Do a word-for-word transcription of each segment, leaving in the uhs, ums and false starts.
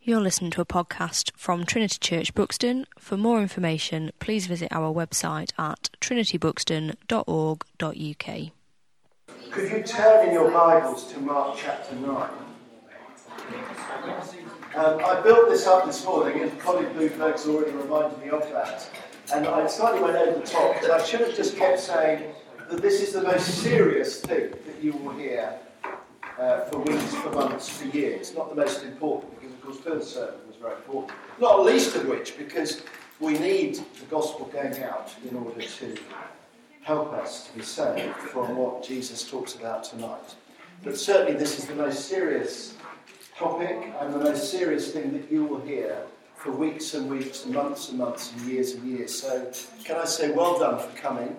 You're listening to a podcast from Trinity Church Buxton. For more information, please visit our website at trinity buxton dot org dot U K. Could you turn in your Bibles to Mark chapter nine? Um, I built this up this morning, and Colin Bluefolk's already reminded me of that. And I slightly went over the top, because I should have just kept saying that this is the most serious thing that you will hear uh, for weeks, for months, for years. Not the most important, because of course Phil's sermon was very important. Not least of which, because we need the gospel going out in order to help us to be saved from what Jesus talks about tonight. But certainly this is the most serious topic and the most serious thing that you will hear for weeks and weeks and months and months and years and years. So can I say well done for coming,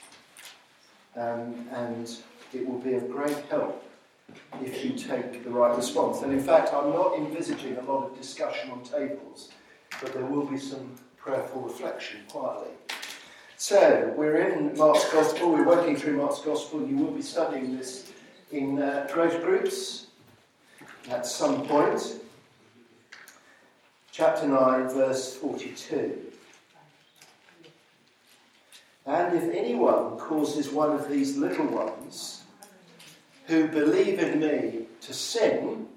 um, and it will be of great help if you take the right response. And in fact, I'm not envisaging a lot of discussion on tables, but there will be some prayerful reflection quietly. So, we're in Mark's Gospel, we're working through Mark's Gospel. You will be studying this in uh, growth groups at some point. Chapter nine, verse forty-two. And if anyone causes one of these little ones who believe in me to sin,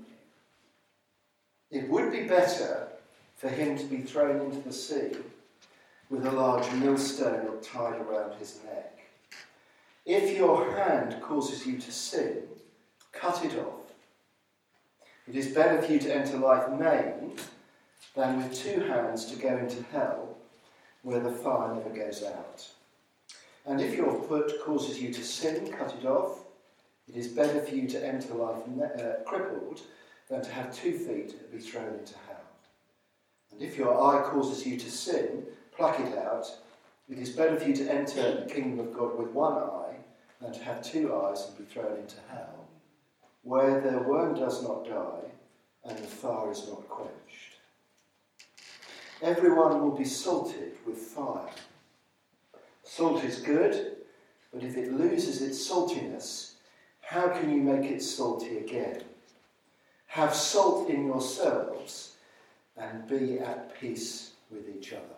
it would be better for him to be thrown into the sea with a large millstone tied around his neck. If your hand causes you to sin, cut it off. It is better for you to enter life maimed than with two hands to go into hell, where the fire never goes out. And if your foot causes you to sin, cut it off. It is better for you to enter life uh, crippled than to have two feet and be thrown into hell. And if your eye causes you to sin, pluck it out. It is better for you to enter the kingdom of God with one eye than to have two eyes and be thrown into hell, where the worm does not die and the fire is not quenched. Everyone will be salted with fire. Salt is good, but if it loses its saltiness, how can you make it salty again? Have salt in yourselves and be at peace with each other.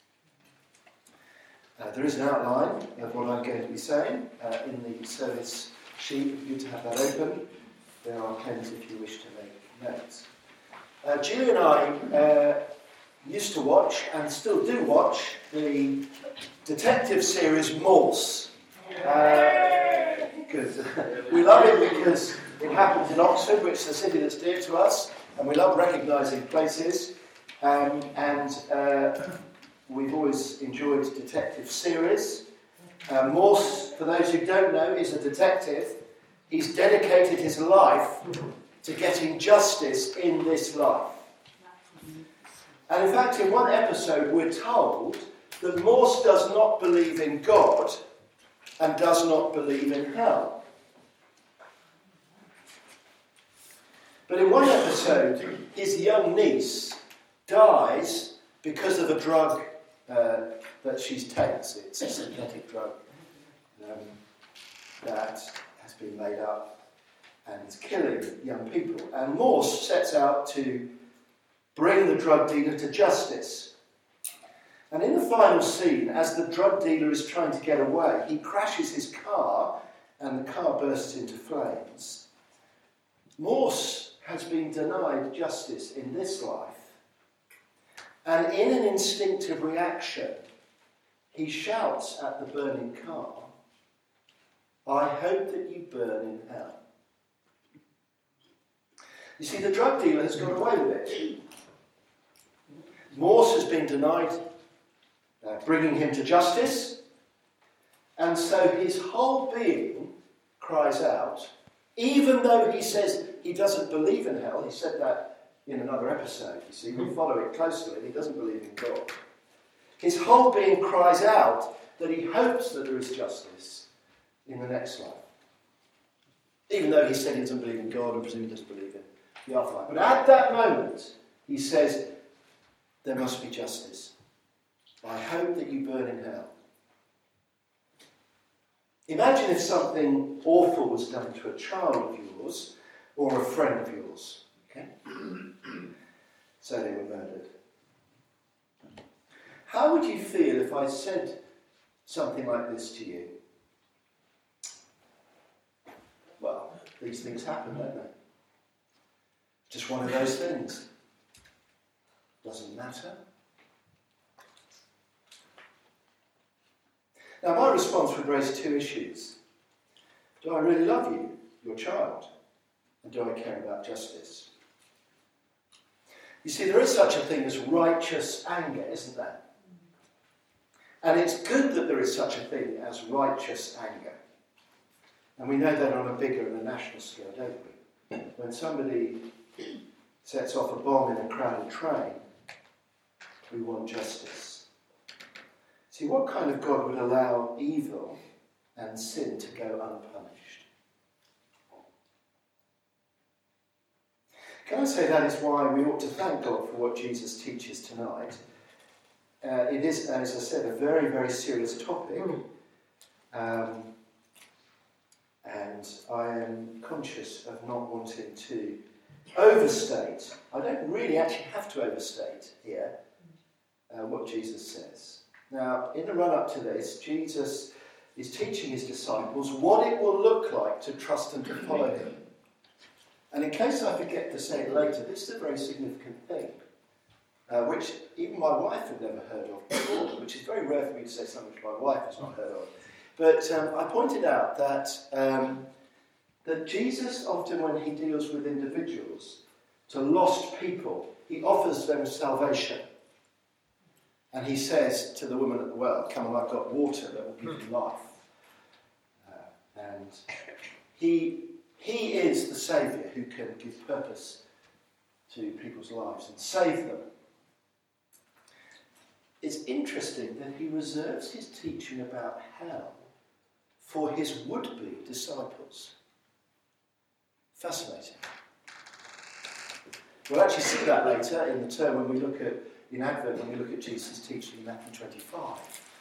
Uh, there is an outline of what I'm going to be saying uh, in the service sheet. It would be good to have that open. There are pens if you wish to make notes. Uh, Julie and I uh, used to watch, and still do watch, the detective series Morse. Uh, good. We love it because it happens in Oxford, which is a city that's dear to us, and we love recognising places. Um, and uh, we've always enjoyed detective series. Uh, Morse, for those who don't know, is a detective. He's dedicated his life to getting justice in this life. And in fact, in one episode, we're told that Morse does not believe in God and does not believe in hell. But in one episode, his young niece dies because of a drug uh, that she takes. It's a synthetic drug um, that has been made up and is killing young people. And Morse sets out to bring the drug dealer to justice. And in the final scene, as the drug dealer is trying to get away, he crashes his car and the car bursts into flames. Morse has been denied justice in this life. And in an instinctive reaction, he shouts at the burning car, "I hope that you burn in hell." You see, the drug dealer has got away with it. Morse has been denied uh, bringing him to justice, and so his whole being cries out, even though he says he doesn't believe in hell. He said that in another episode, you see, we follow it closely, and he doesn't believe in God. His whole being cries out that he hopes that there is justice in the next life. Even though he said he doesn't believe in God and presumably doesn't believe in the afterlife. But at that moment, he says, there must be justice. I hope that you burn in hell. Imagine if something awful was done to a child of yours or a friend of yours. Okay? so they were murdered. How would you feel if I said something like this to you? Well, these things happen, don't they? Just one of those things. Doesn't matter. Now, my response would raise two issues. Do I really love you, your child? And do I care about justice? You see, there is such a thing as righteous anger, isn't there? And it's good that there is such a thing as righteous anger. And we know that on a bigger and a national scale, don't we? When somebody sets off a bomb in a crowded train, we want justice. See, what kind of God would allow evil and sin to go unpunished? Can I say that is why we ought to thank God for what Jesus teaches tonight? Uh, it is, as I said, a very, very serious topic. Um, and I am conscious of not wanting to overstate. I don't really actually have to overstate here uh, what Jesus says. Now, in the run-up to this, Jesus is teaching his disciples what it will look like to trust and to follow him. And in case I forget to say it later, this is a very significant thing, uh, which even my wife had never heard of before, which is very rare for me to say something my wife has not heard of. But um, I pointed out that, um, that Jesus, often when he deals with individuals, to lost people, he offers them salvation. And he says to the woman at the well, come on, I've got water that will give you life. Uh, and he, he is the Saviour who can give purpose to people's lives and save them. It's interesting that he reserves his teaching about hell for his would-be disciples. Fascinating. We'll actually see that later in the term when we look at, in Advent, when we look at Jesus' teaching in Matthew twenty-five.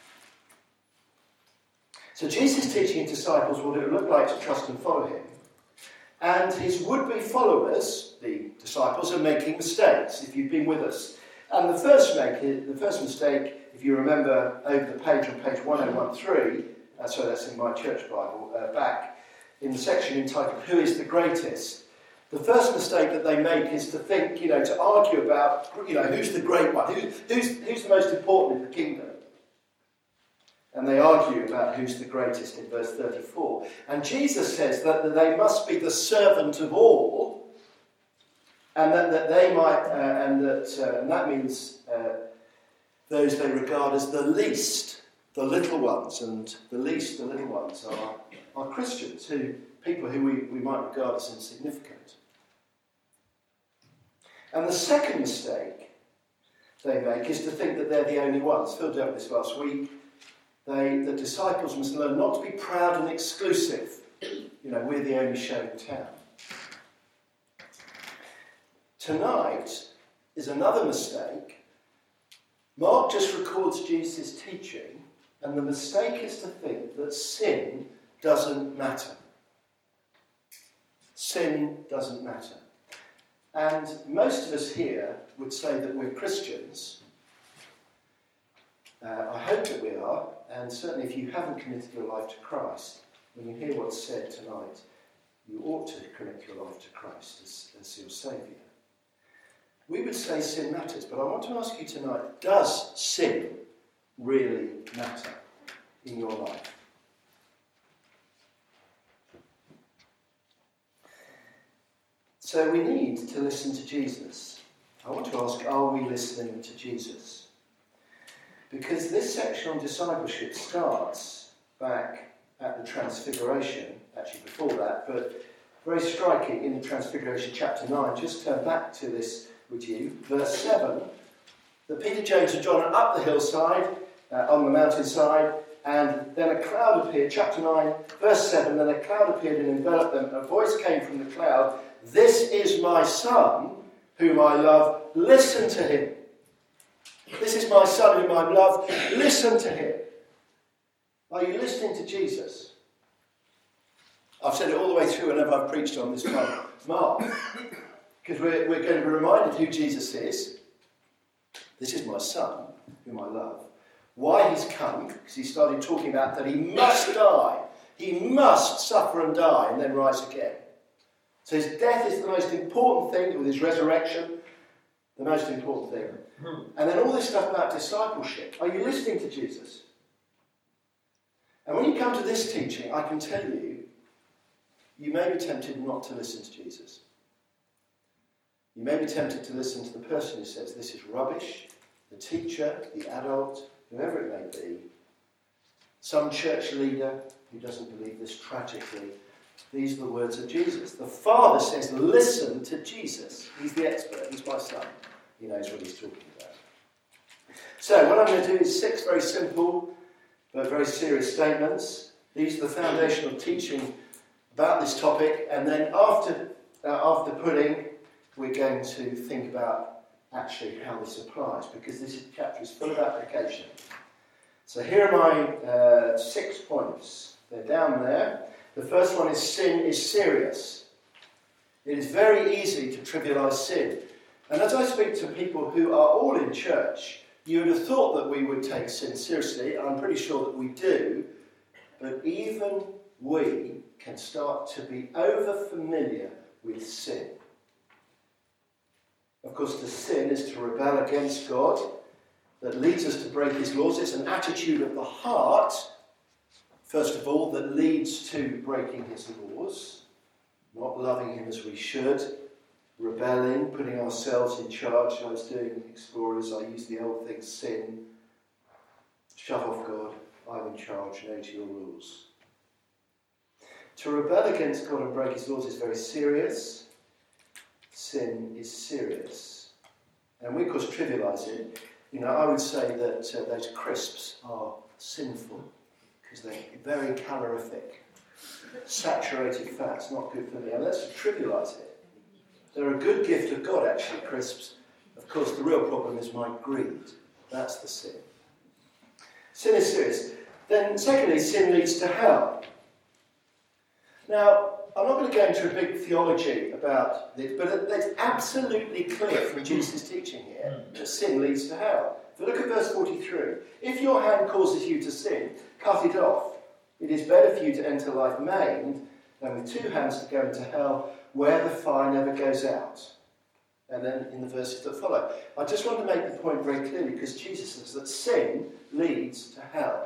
So Jesus teaching his disciples what it would look like to trust and follow him. And his would-be followers, the disciples, are making mistakes, if you've been with us. And the first, make, the first mistake, if you remember over the page on page one oh thirteen, uh, so that's in my church Bible, uh, back in the section entitled, Who is the Greatest? The first mistake that they make is to think, you know, to argue about, you know, who's the great one? Who, who's, who's the most important in the kingdom? And they argue about who's the greatest in verse thirty-four. And Jesus says that, that they must be the servant of all, and that, that they might, uh, and that uh, and that means uh, those they regard as the least, the little ones, and the least, the little ones are, are Christians, who people who we, we might regard as insignificant. And the second mistake they make is to think that they're the only ones. Phil dealt with this last week. They, the disciples must learn not to be proud and exclusive. You know, we're the only show in town. Tonight is another mistake. Mark just records Jesus' teaching, and the mistake is to think that sin doesn't matter. Sin doesn't matter. And most of us here would say that we're Christians. Uh, I hope that we are, and certainly if you haven't committed your life to Christ, when you hear what's said tonight, you ought to commit your life to Christ as, as your Saviour. We would say sin matters, but I want to ask you tonight, does sin really matter in your life? So we need to listen to Jesus. I want to ask, are we listening to Jesus? Because this section on discipleship starts back at the Transfiguration, actually before that, but very striking in the Transfiguration chapter nine. Just turn back to this with you. Verse seven, that Peter, James and John are up the hillside, uh, on the mountainside, and then a cloud appeared, chapter nine, verse seven, then a cloud appeared and enveloped them, and a voice came from the cloud, "This is my son, whom I love, listen to him." This is my son whom I love, listen to him. Are you listening to Jesus? I've said it all the way through whenever I've preached on this one. Mark. Because we're, we're going to be reminded who Jesus is. This is my son, whom I love. Why he's come, because he started talking about that he must die. He must suffer and die and then rise again. So his death is the most important thing, with his resurrection, the most important thing. And then all this stuff about discipleship. Are you listening to Jesus? And when you come to this teaching, I can tell you, you may be tempted not to listen to Jesus. You may be tempted to listen to the person who says this is rubbish, the teacher, the adult, whoever it may be, some church leader who doesn't believe this tragically. These are the words of Jesus. The Father says, listen to Jesus. He's the expert. He's my son. He knows what he's talking about. So what I'm going to do is six very simple but very serious statements. These are the foundational teaching about this topic. And then after, uh, after pudding, we're going to think about actually how this applies, because this chapter is full of application. So here are my uh, six points. They're down there. The first one is sin is serious. It is very easy to trivialise sin. And as I speak to people who are all in church, you would have thought that we would take sin seriously, and I'm pretty sure that we do, but even we can start to be over-familiar with sin. Of course, to sin is to rebel against God. That leads us to break his laws. It's an attitude of the heart, first of all, that leads to breaking his laws, not loving him as we should, rebelling, putting ourselves in charge. I was doing Explorers, I used the old thing, sin, shove off God, I'm in charge, no to your rules. To rebel against God and break his laws is very serious. Sin is serious. And we, of course, trivialise it. You know, I would say that uh, those crisps are sinful because they're very calorific. Saturated fats, not good for me. And let's trivialise it. They're a good gift of God, actually, crisps. Of course, the real problem is my greed. That's the sin. Sin is serious. Then, secondly, sin leads to hell. Now, I'm not going to go into a big theology about this, but it's absolutely clear from Jesus' teaching here that sin leads to hell. If you look at verse forty-three, if your hand causes you to sin, cut it off. It is better for you to enter life maimed than with two hands to go into hell, where the fire never goes out. And then in the verses that follow. I just want to make the point very clearly, because Jesus says that sin leads to hell.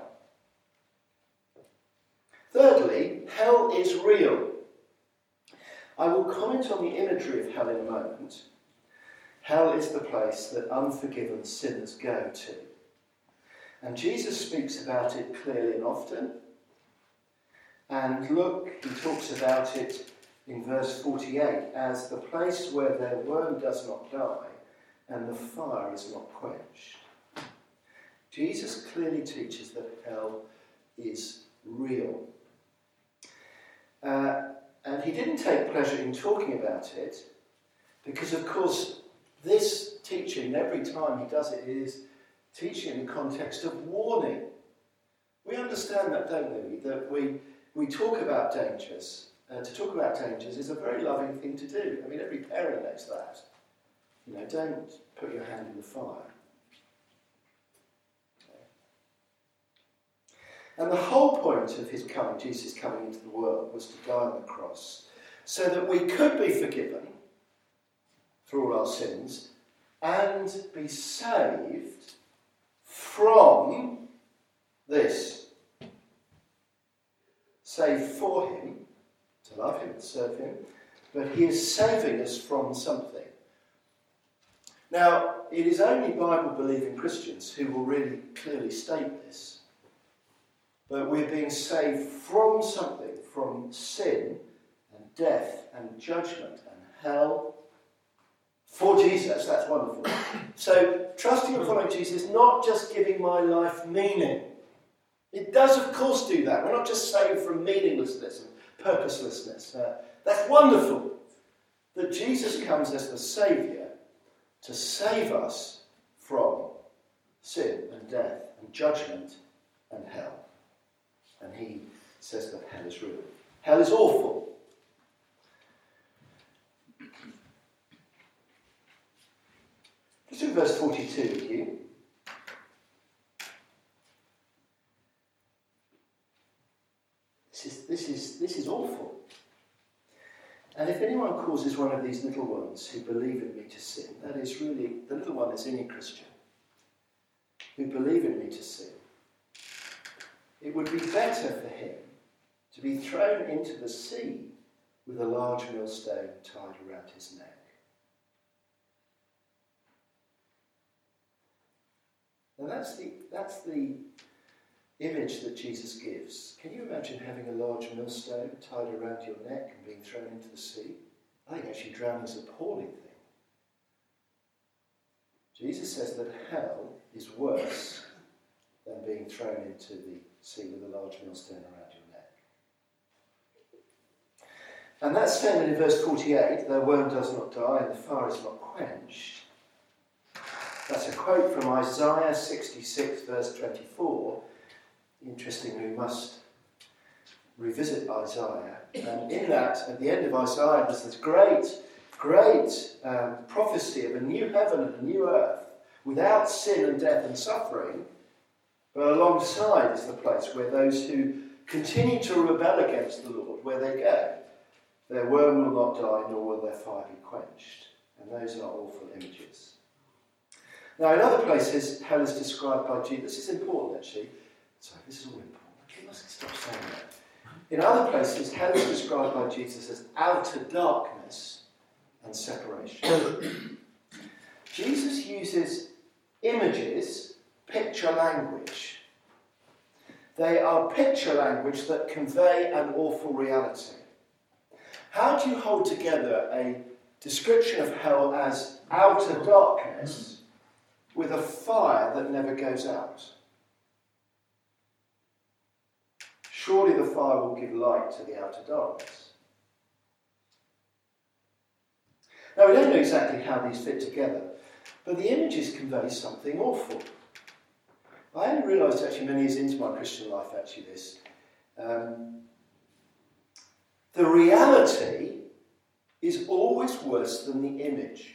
Thirdly, hell is real. I will comment on the imagery of hell in a moment. Hell is the place that unforgiven sinners go to. And Jesus speaks about it clearly and often. And look, he talks about it in verse forty-eight as the place where their worm does not die and the fire is not quenched. Jesus clearly teaches that hell is real. Uh, And he didn't take pleasure in talking about it because, of course, this teaching, every time he does it, is teaching in the context of warning. We understand that, don't we? That we, we talk about dangers. Uh, to talk about dangers is a very loving thing to do. I mean, every parent knows that. You know, don't put your hand in the fire. And the whole point of his coming, Jesus coming into the world, was to die on the cross so that we could be forgiven for all our sins and be saved from this. Saved for him, to love him and serve him, but he is saving us from something. Now, it is only Bible-believing Christians who will really clearly state this. But we're being saved from something, from sin and death and judgment and hell. For Jesus, that's wonderful. So, trusting and following Jesus is not just giving my life meaning. It does, of course, do that. We're not just saved from meaninglessness and purposelessness. Uh, that's wonderful. That Jesus comes as the Saviour to save us from sin and death and judgment and hell. And he says that hell is real. Hell is awful. Let's do verse forty-two with you. This is, this is, this is awful. And if anyone causes one of these little ones who believe in me to sin, that is really, the little one is any Christian, who believe in me to sin, it would be better for him to be thrown into the sea with a large millstone tied around his neck. Now that's the, that's the image that Jesus gives. Can you imagine having a large millstone tied around your neck and being thrown into the sea? I think actually drowning is an appalling thing. Jesus says that hell is worse than being thrown into the sea with a large millstone around your neck. And that statement in verse forty-eight, the worm does not die and the fire is not quenched, that's a quote from Isaiah sixty-six verse twenty-four. Interestingly, we must revisit Isaiah. And in that, at the end of Isaiah, there's this great, great um, prophecy of a new heaven and a new earth without sin and death and suffering. But alongside is the place where those who continue to rebel against the Lord, where they go, their worm will not die, nor will their fire be quenched. And those are awful images. Now, in other places, hell is described by Jesus. This is important, actually. Sorry, this is all important. I must stop saying that. In other places, hell is described by Jesus as outer darkness and separation. Jesus uses images, picture language. They are picture language that convey an awful reality. How do you hold together a description of hell as outer darkness with a fire that never goes out? Surely the fire will give light to the outer darkness. Now, we don't know exactly how these fit together, but the images convey something awful. I only realised actually many years into my Christian life, actually, this. Um, the reality is always worse than the image,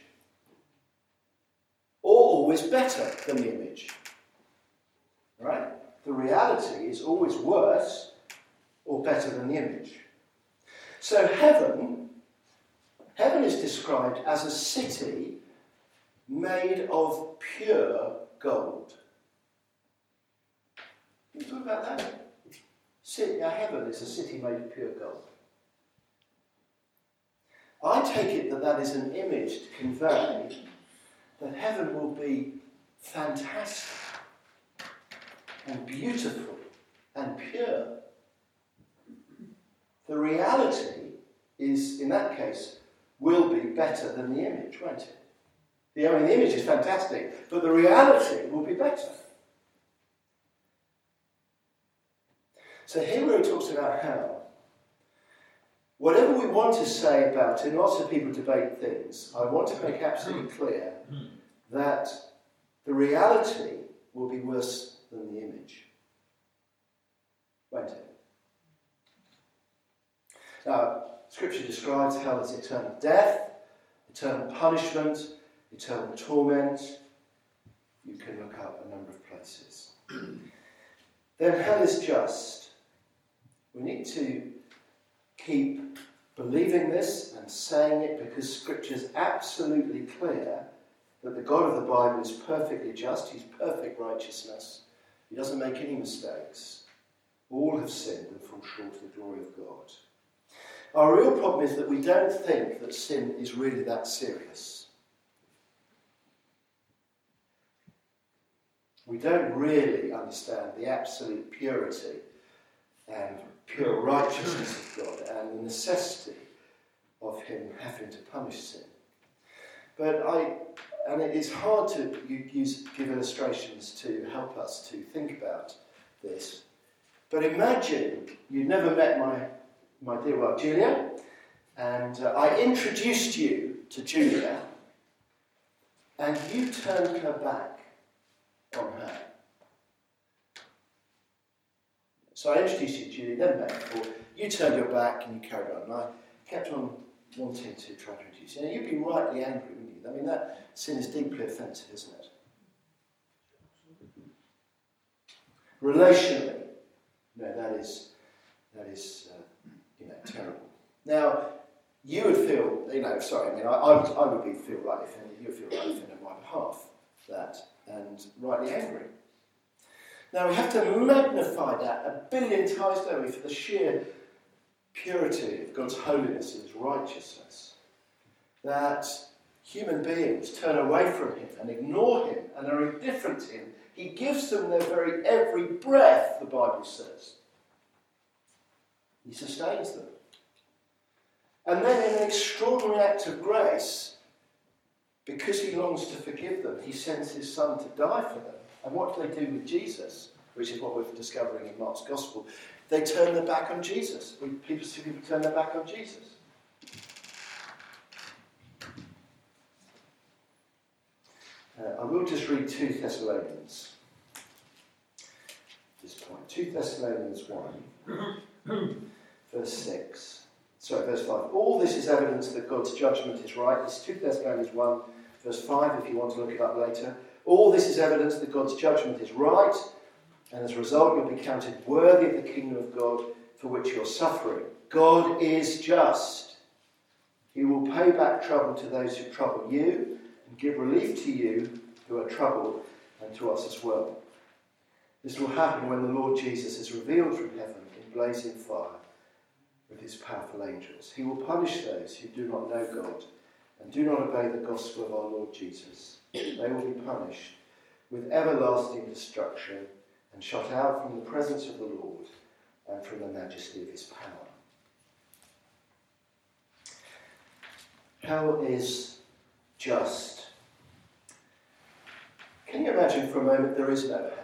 or always better than the image. Right? The reality is always worse or better than the image. So heaven, heaven is described as a city made of pure gold. Can you talk about that? City, now heaven is a city made of pure gold. I take it that that is an image to convey that heaven will be fantastic and beautiful and pure. The reality is, in that case, will be better than the image, won't it? The, I mean, the image is fantastic, but the reality will be better. So here where it talks about hell, whatever we want to say about it, and lots of people debate things, I want to make absolutely clear that the reality will be worse than the image, won't it? Now, Scripture describes hell as eternal death, eternal punishment, eternal torment. You can look up a number of places. Then hell is just. We need to keep believing this and saying it because Scripture is absolutely clear that the God of the Bible is perfectly just. He's perfect righteousness. He doesn't make any mistakes. All have sinned and fall short of the glory of God. Our real problem is that we don't think that sin is really that serious. We don't really understand the absolute purity and pure righteousness of God and the necessity of him having to punish sin. But I, and it is hard to use, give illustrations to help us to think about this. But imagine you'd never met my my dear wife Julia, and uh, I introduced you to Julia, and you turned her back on her. So I introduced you to Julia, never met before. You turned your back and you carried on, and I kept on wanting to try to introduce you. Now, you'd be rightly angry, wouldn't you? I mean, that sin is deeply offensive, isn't it? Relationally, no, that is, that is, uh, you know, terrible. Now, you would feel, you know, sorry, I mean, I, I, would, I would be, feel rightly offended, you would feel rightly offended on my behalf, that, and rightly angry. Now, we have to magnify that a billion times, don't we, for the sheer purity of God's holiness and his righteousness. That human beings turn away from him and ignore him and are indifferent to him. He gives them their very every breath, the Bible says. He sustains them. And then in an extraordinary act of grace, because he longs to forgive them, he sends his son to die for them. And what do they do with Jesus? Which is what we're discovering in Mark's Gospel. They turn their back on Jesus. We, people see people turn their back on Jesus. Uh, I will just read two Thessalonians. At this point. two Thessalonians one, verse six. Sorry, verse five. All this is evidence that God's judgment is right. This is two Thessalonians one, verse five, if you want to look it up later. All this is evidence that God's judgment is right, and as a result you'll be counted worthy of the kingdom of God for which you're suffering. God is just. He will pay back trouble to those who trouble you, and give relief to you who are troubled, and to us as well. This will happen when the Lord Jesus is revealed from heaven in blazing fire with his powerful angels. He will punish those who do not know God and do not obey the gospel of our Lord Jesus. They will be punished with everlasting destruction and shut out from the presence of the Lord and from the majesty of his power. Hell is just. Can you imagine for a moment there is no hell?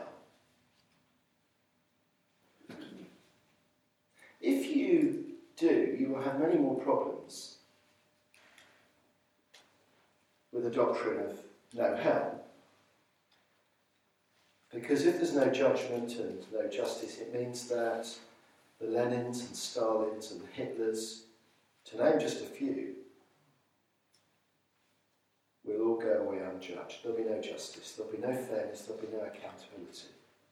If you do, you will have many more problems with the doctrine of no hell. Because if there's no judgment and no justice, it means that the Lenins and Stalins and the Hitlers, to name just a few, will all go away unjudged. There'll be no justice, there'll be no fairness, there'll be no accountability.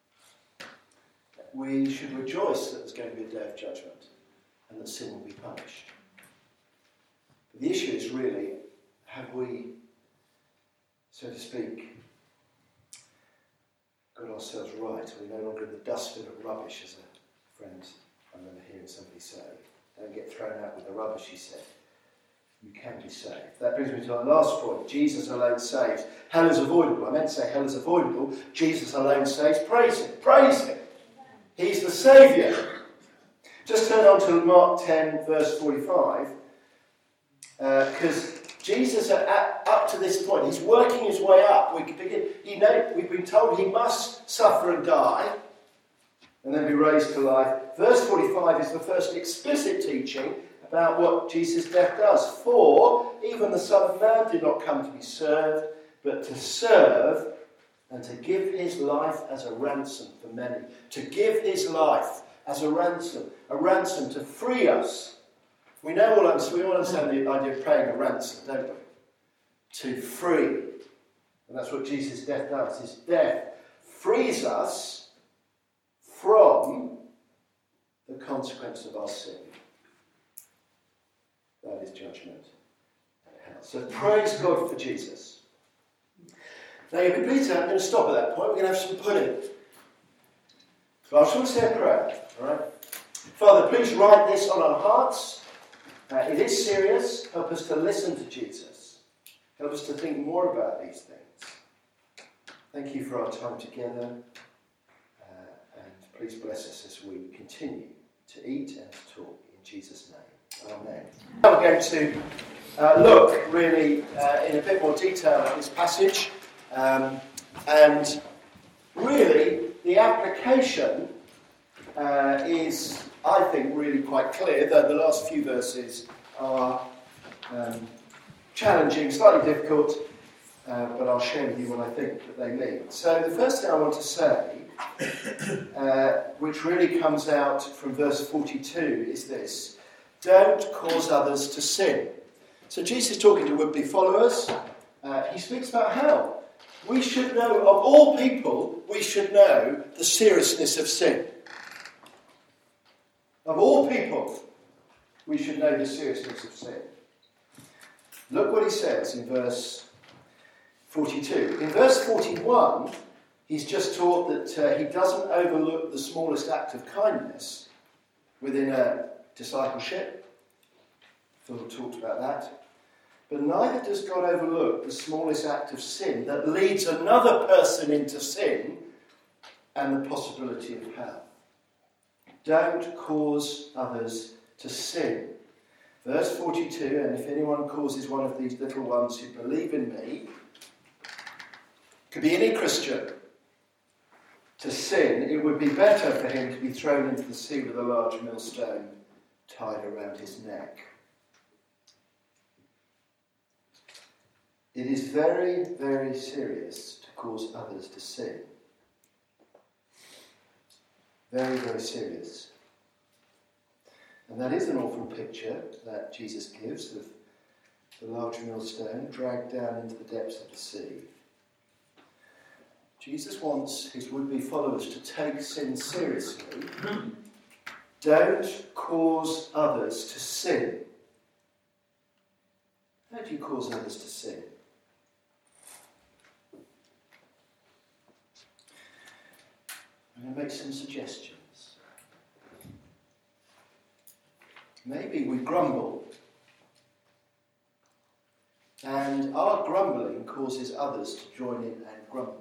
We should rejoice that there's going to be a day of judgment and that sin will be punished. But the issue is really, have we, so to speak, got ourselves right? Are we no longer in the dustbin of rubbish, as a friend I remember hearing somebody say? Don't get thrown out with the rubbish, he said. You can be saved. That brings me to our last point. Jesus alone saves. Hell is avoidable. I meant to say hell is avoidable. Jesus alone saves. Praise him. Praise him. He's the Saviour. Just turn on to Mark ten, verse forty-five. Because uh, Jesus, at, at, up to this point, he's working his way up. We can begin, you know, we've been told he must suffer and die and then be raised to life. Verse forty-five is the first explicit teaching about what Jesus' death does. For even the Son of Man did not come to be served, but to serve and to give his life as a ransom for many. To give his life as a ransom. A ransom to free us. We know all, we all understand the idea of paying a ransom, don't we? To free. And that's what Jesus' death does. His death frees us from the consequence of our sin. That is judgment and hell. So praise God for Jesus. Now you'll be pleased, I'm going to stop at that point. We're going to have some pudding. So I just want to say a prayer. All right? Father, please write this on our hearts. Uh, it is serious. Help us to listen to Jesus. Help us to think more about these things. Thank you for our time together. Uh, and please bless us as we continue to eat and to talk in Jesus' name. Amen. Now we're going to uh, look really uh, in a bit more detail at this passage. Um, and really, the application uh, is, I think, really quite clear, though the last few verses are um, challenging, slightly difficult, uh, but I'll share with you what I think that they mean. So the first thing I want to say, uh, which really comes out from verse forty-two, is this: don't cause others to sin. So Jesus is talking to would-be followers. uh, he speaks about hell. We should know, of all people, we should know the seriousness of sin. Of all people, we should know the seriousness of sin. Look what he says in verse forty-two. In verse forty-one, he's just taught that uh, he doesn't overlook the smallest act of kindness within a discipleship. Phil talked about that. But neither does God overlook the smallest act of sin that leads another person into sin and the possibility of hell. Don't cause others to sin. Verse forty-two, and if anyone causes one of these little ones who believe in me, could be any Christian, to sin, it would be better for him to be thrown into the sea with a large millstone tied around his neck. It is very, very serious to cause others to sin. Very, very serious. And that is an awful picture that Jesus gives of the large millstone dragged down into the depths of the sea. Jesus wants his would-be followers to take sin seriously. Don't cause others to sin. How do you cause others to sin? I'm going to make some suggestions. Maybe we grumble, and our grumbling causes others to join in and grumble.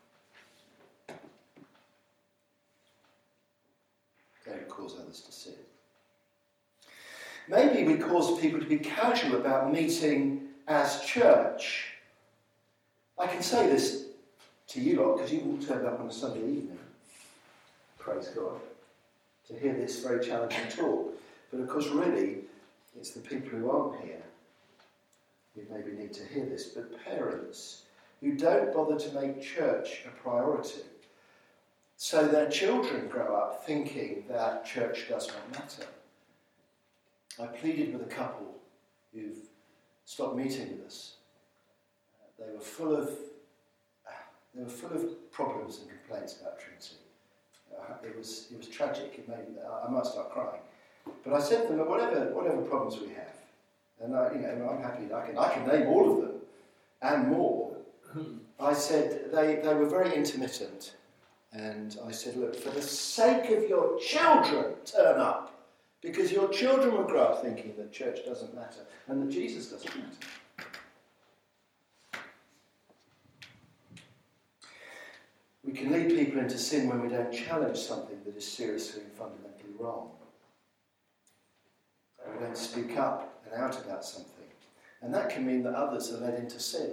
Don't cause others to sin. Maybe we cause people to be casual about meeting as church. I can say this to you lot because you all turned up on a Sunday evening. Praise God. To hear this very challenging talk. But of course, really, it's the people who aren't here who maybe need to hear this. But parents who don't bother to make church a priority, so their children grow up thinking that church does not matter. I pleaded with a couple who've stopped meeting with us. Uh, they were full of they were full of problems and complaints about Trinity. Uh, it was it was tragic. It made I might start crying. But I said to them, whatever whatever problems we have, and I, you know, I'm happy. I can I can name all of them and more. I said they they were very intermittent. And I said, look, for the sake of your children, turn up. Because your children will grow up thinking that church doesn't matter and that Jesus doesn't matter. We can lead people into sin when we don't challenge something that is seriously and fundamentally wrong. We don't speak up and out about something. And that can mean that others are led into sin.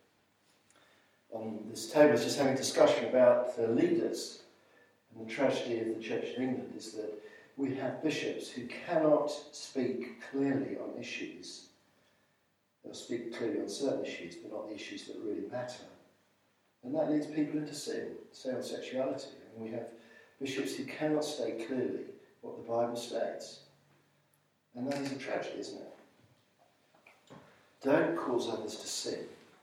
On this table, I was just having a discussion about uh, leaders. And the tragedy of the Church in England is that we have bishops who cannot speak clearly on issues. They'll speak clearly on certain issues, but not the issues that really matter. And that leads people into sin, say on sexuality. And we have bishops who cannot state clearly what the Bible states. And that is a tragedy, isn't it? Don't cause others to sin.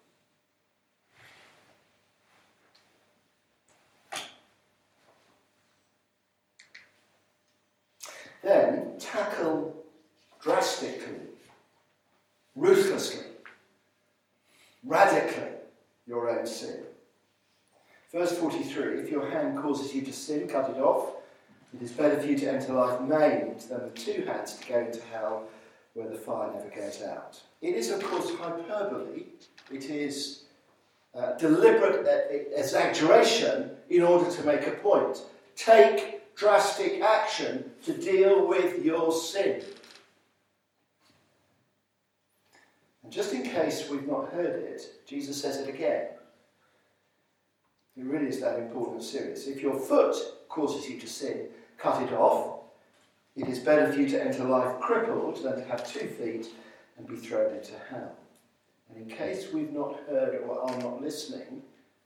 Then tackle drastically, ruthlessly, radically your own sin. Verse forty-three, if your hand causes you to sin, cut it off. It is better for you to enter life maimed than with two hands to go into hell where the fire never goes out. It is, of course, hyperbole. It is uh, deliberate uh, exaggeration in order to make a point. Take drastic action to deal with your sin. And just in case we've not heard it, Jesus says it again. It really is that important and serious. If your foot causes you to sin, cut it off. It is better for you to enter life crippled than to have two feet and be thrown into hell. And in case we've not heard or are not listening,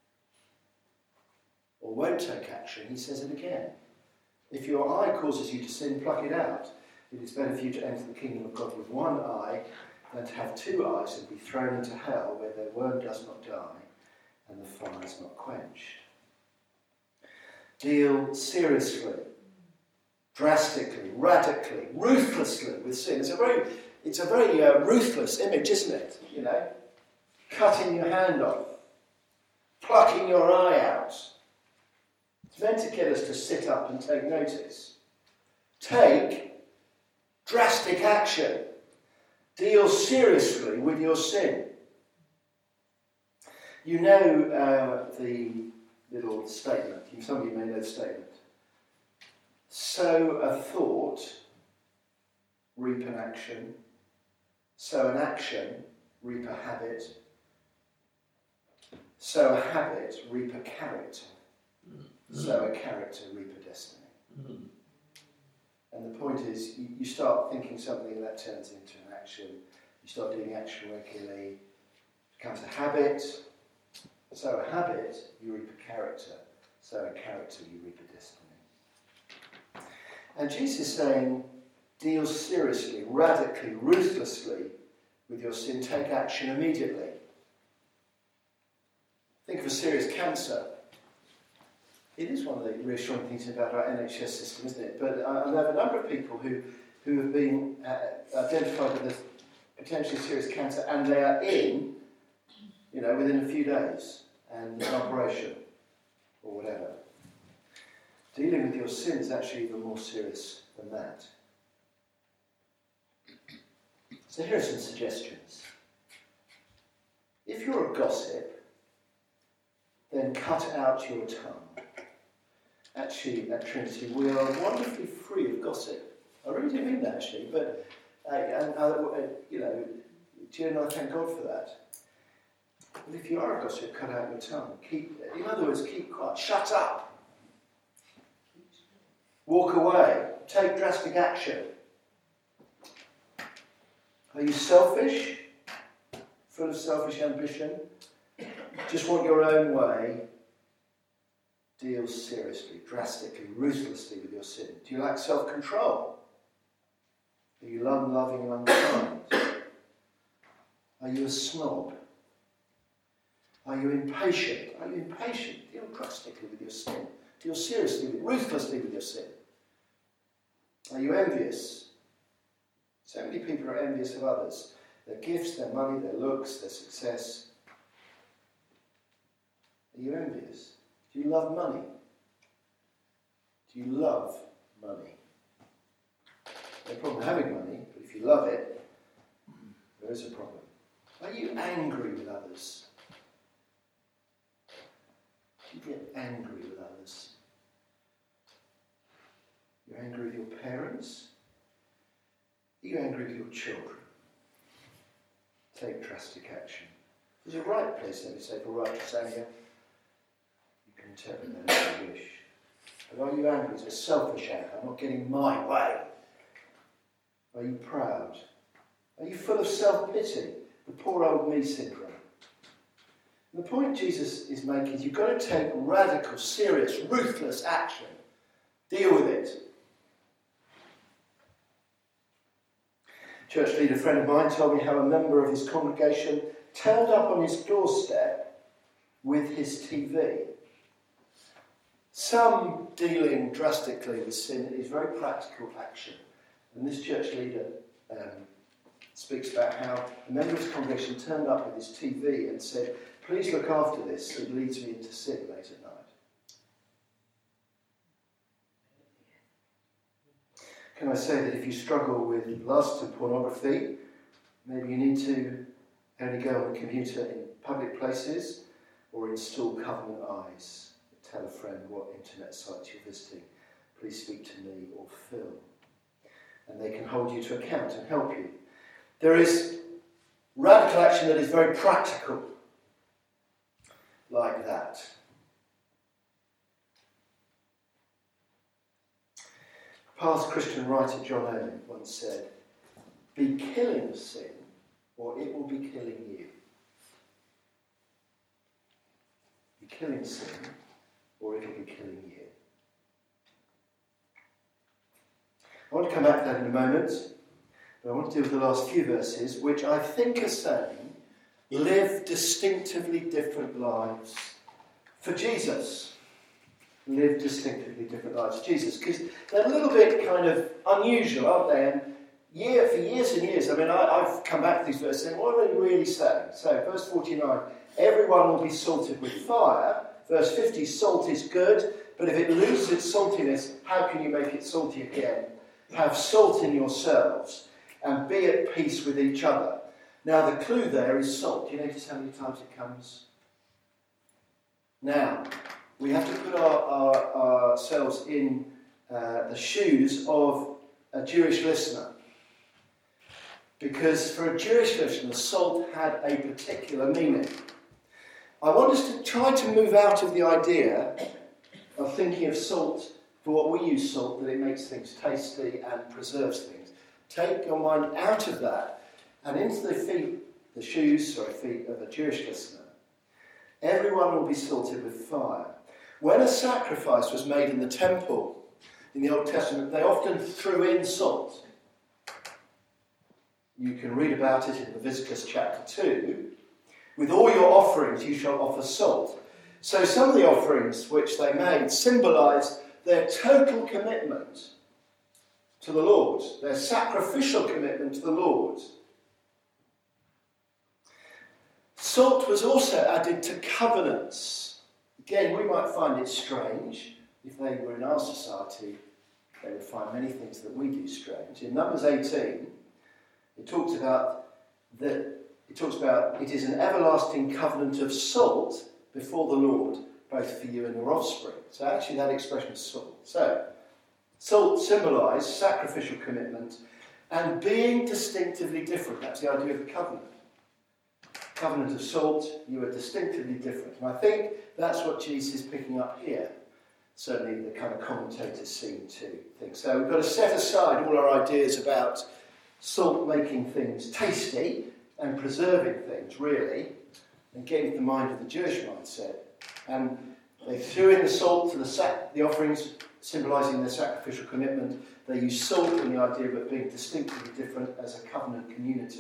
or won't take action, he says it again. If your eye causes you to sin, pluck it out. It is better for you to enter the kingdom of God with one eye than to have two eyes and be thrown into hell where their worm does not die and the fire is not quenched. Deal seriously, drastically, radically, ruthlessly with sin. It's a very, it's a very uh, ruthless image, isn't it? You know, cutting your hand off, plucking your eye out. It's meant to get us to sit up and take notice. Take drastic action. Deal seriously with your sin. You know uh, the little statement. Some of you may know the statement. Sow a thought, reap an action. Sow an action, reap a habit. Sow a habit, reap a character. Mm-hmm. Sow a character, reap a destiny. Mm-hmm. And the point is, you, you start thinking something and that turns into an action. You start doing action regularly. It becomes a habit. Sow a habit, you reap a character. Sow a character, you reap a destiny. And Jesus is saying, deal seriously, radically, ruthlessly with your sin. Take action immediately. Think of a serious cancer. It is one of the reassuring things about our N H S system, isn't it? But I know of a number of people who, who have been uh, identified with a potentially serious cancer, and they are in, you know, within a few days, and an operation, or whatever. Dealing with your sin is actually even more serious than that. So here are some suggestions. If you're a gossip, then cut out your tongue. Actually, at Trinity, we are wonderfully free of gossip. I really do mean that, actually. But, uh, and, uh, you know, Jill and I thank God for that. But if you are a gossip, cut out your tongue. Keep, in other words, keep quiet. Shut up. Walk away. Take drastic action. Are you selfish? Full of selfish ambition? Just want your own way? Deal seriously, drastically, ruthlessly with your sin. Do you lack self-control? Are you unloving and unkind? Are you a snob? Are you impatient? Are you impatient? Deal drastically with your sin. Deal seriously, ruthlessly with your sin. Are you envious? So many people are envious of others. Their gifts, their money, their looks, their success. Are you envious? Do you love money? Do you love money? No problem having money, but if you love it, there is a problem. Are you angry with others? Do you get angry with others? You're angry with your parents? Are you angry with your children? Take drastic action. There's a right place, let me say, for righteous anger. Interpret that as you wish. But are you angry? It's a selfish anger. I'm not getting my way. Are you proud? Are you full of self-pity? The poor old me syndrome. And the point Jesus is making is you've got to take radical, serious, ruthless action. Deal with it. Church leader friend of mine told me how a member of his congregation turned up on his doorstep with his T V. Some dealing drastically with sin is very practical action. And this church leader um, speaks about how a member of his congregation turned up with his T V and said, please look after this, it leads me into sin late at night. Can I say that if you struggle with lust and pornography, maybe you need to only go on the computer in public places or install Covenant Eyes. Tell a friend what internet sites you're visiting. Please speak to me or Phil. And they can hold you to account and help you. There is radical action that is very practical. Like that. Past Christian writer John Owen once said, be killing sin or it will be killing you. Be killing sin or it'll be killing you. I want to come back to that in a moment, But I want to deal with the last few verses, which I think are saying, live distinctively different lives for Jesus. Live distinctively different lives for Jesus. Because they're a little bit kind of unusual, aren't they? And year, for years and years, I mean, I, I've come back to these verses saying, what are they really saying? So, verse forty-nine, everyone will be salted with fire. Verse fifty, salt is good, but if it loses its saltiness, how can you make it salty again? Have salt in yourselves, and be at peace with each other. Now, the clue there is salt. Do you notice how many times it comes? Now, we have to put our, our, ourselves in uh, the shoes of a Jewish listener. Because for a Jewish listener, salt had a particular meaning. I want us to try to move out of the idea of thinking of salt for what we use salt, that it makes things tasty and preserves things. Take your mind out of that and into the feet, the shoes, sorry, feet of a Jewish listener. Everyone will be salted with fire. When a sacrifice was made in the temple in the Old Testament, they often threw in salt. You can read about it in Leviticus chapter two. With all your offerings you shall offer salt. So some of the offerings which they made symbolised their total commitment to the Lord, their sacrificial commitment to the Lord. Salt was also added to covenants. Again, we might find it strange. If they were in our society, they would find many things that we do strange. In Numbers eighteen, it talks about that it talks about it is an everlasting covenant of salt before the Lord, both for you and your offspring. So actually that expression is salt. So, salt symbolised sacrificial commitment and being distinctively different. That's the idea of the covenant. Covenant of salt, you are distinctively different. And I think that's what Jesus is picking up here. Certainly the kind of commentators seem to think. So we've got to set aside all our ideas about salt making things tasty and preserving things, really, and get into the mind of the Jewish mindset. And they threw in the salt to the, sac- the offerings, symbolising their sacrificial commitment. They used salt in the idea of it being distinctly different as a covenant community.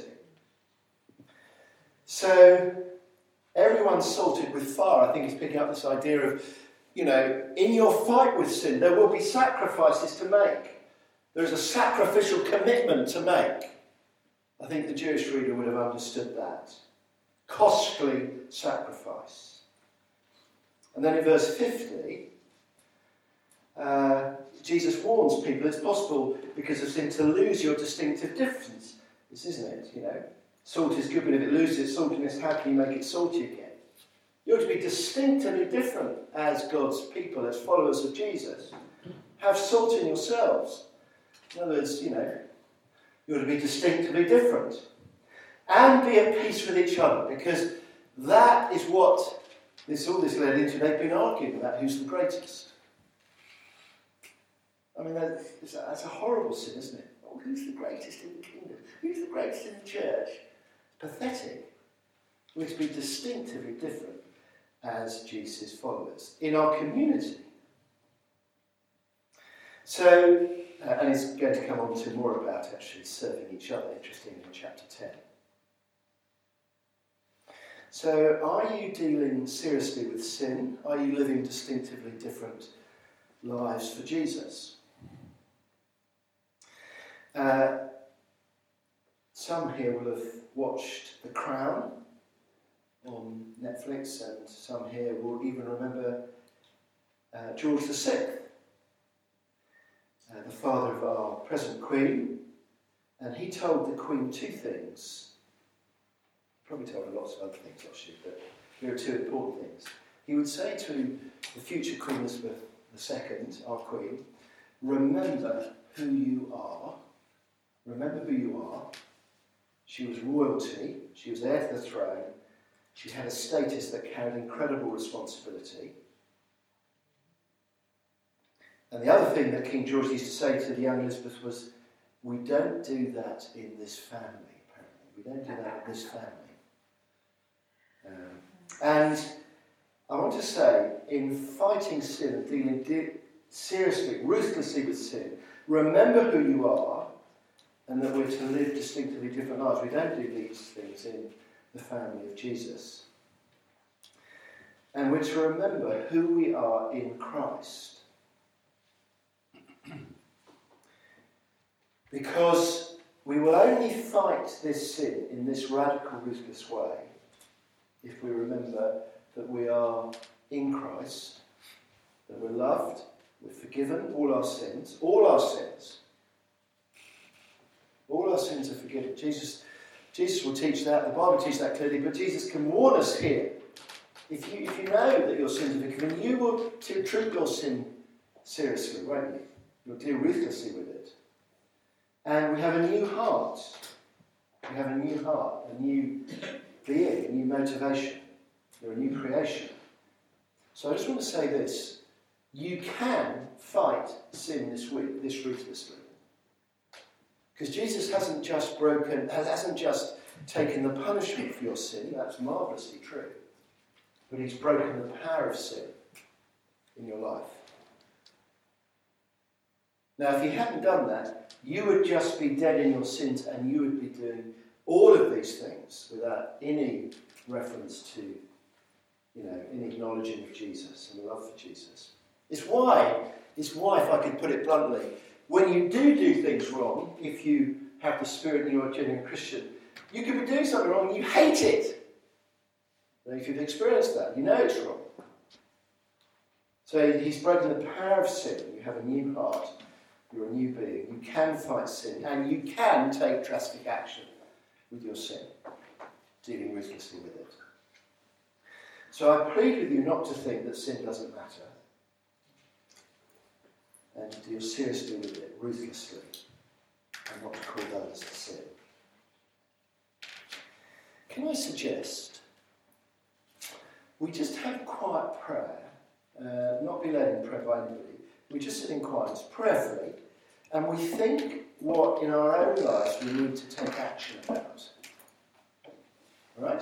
So, everyone's salted with fire. I think he's picking up this idea of, you know, in your fight with sin, there will be sacrifices to make. There is a sacrificial commitment to make. I think the Jewish reader would have understood that. Costly sacrifice. And then in verse fifty, uh, Jesus warns people it's possible because of sin to lose your distinctive difference. This isn't it, you know. Salt is good, but if it loses its saltiness, how can you make it salty again? You ought to be distinctively different as God's people, as followers of Jesus. Have salt in yourselves. In other words, you know, you ought to be distinctively different. And be at peace with each other, because that is what this all this led into. They've been arguing about who's the greatest. I mean, that's a, that's a horrible sin, isn't it? Oh, who's the greatest in the kingdom? Who's the greatest in the church? Pathetic. We're to be distinctively different as Jesus' followers in our community. So, uh, and he's going to come on to more about actually serving each other, interesting, in chapter ten. So, are you dealing seriously with sin? Are you living distinctively different lives for Jesus? Uh, some here will have watched The Crown on Netflix, and some here will even remember uh, George the Sixth, uh, the father of our present Queen, and he told the Queen two things. Probably told her lots of other things actually, but here are two important things. He would say to the future Queen Elizabeth the Second, our Queen, remember who you are. Remember who you are. She was royalty. She was heir to the throne. She had a status that carried incredible responsibility. And the other thing that King George used to say to the young Elizabeth was, we don't do that in this family, apparently. We don't do that in this family. Um, and I want to say, in fighting sin and dealing de- seriously, ruthlessly with sin, remember who you are, and that we're to live distinctively different lives. We don't do these things in the family of Jesus. And we're to remember who we are in Christ. Because we will only fight this sin in this radical, ruthless way if we remember that we are in Christ, that we're loved, we're forgiven, all our sins, all our sins. All our sins are forgiven. Jesus, Jesus will teach that, the Bible teaches that clearly, but Jesus can warn us here. If you, if you know that your sins are forgiven, you will t- treat your sin seriously, won't you? You'll deal ruthlessly with it. And we have a new heart. We have a new heart, a new being, a new motivation. You're a new creation. So I just want to say this. You can fight sin this week, this ruthlessly. Because Jesus hasn't just broken, hasn't just taken the punishment for your sin. That's marvellously true. But he's broken the power of sin in your life. Now, if he hadn't done that, you would just be dead in your sins and you would be doing all of these things without any reference to, you know, any acknowledging of Jesus and the love for Jesus. It's why, it's why, if I could put it bluntly, when you do do things wrong, if you have the Spirit and you're a genuine Christian, you could be doing something wrong and you hate it. Now, if you've experienced that, you know it's wrong. So he's broken the power of sin. You have a new heart. You're a new being. You can fight sin and you can take drastic action with your sin, dealing ruthlessly with it. So I plead with you not to think that sin doesn't matter and to deal seriously with it, ruthlessly, and not to call others to sin. Can I suggest we just have quiet prayer, uh, not be led in prayer by anybody. We just sit in quietness, prayerfully, and we think what in our own lives we need to take action about. Right?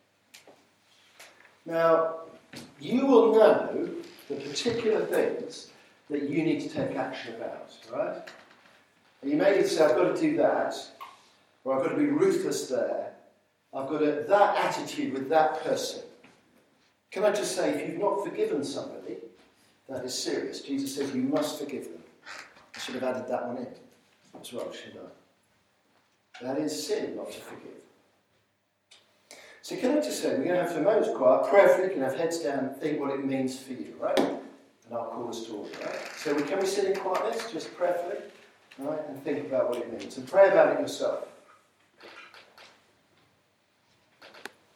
Now, you will know the particular things that you need to take action about, right? And you may need to say, I've got to do that, or I've got to be ruthless there, I've got to, that attitude with that person. Can I just say, if you've not forgiven somebody, that is serious. Jesus says you must forgive them. I should have added that one in as well, shouldn't I? That is sin, not to forgive. So can I just say, we're going to have some moments quiet, prayerfully, you can have heads down, think what it means for you, right? And I'll call us to order, right? So we, can we sit in quietness, just prayerfully, right? And think about what it means. And pray about it yourself.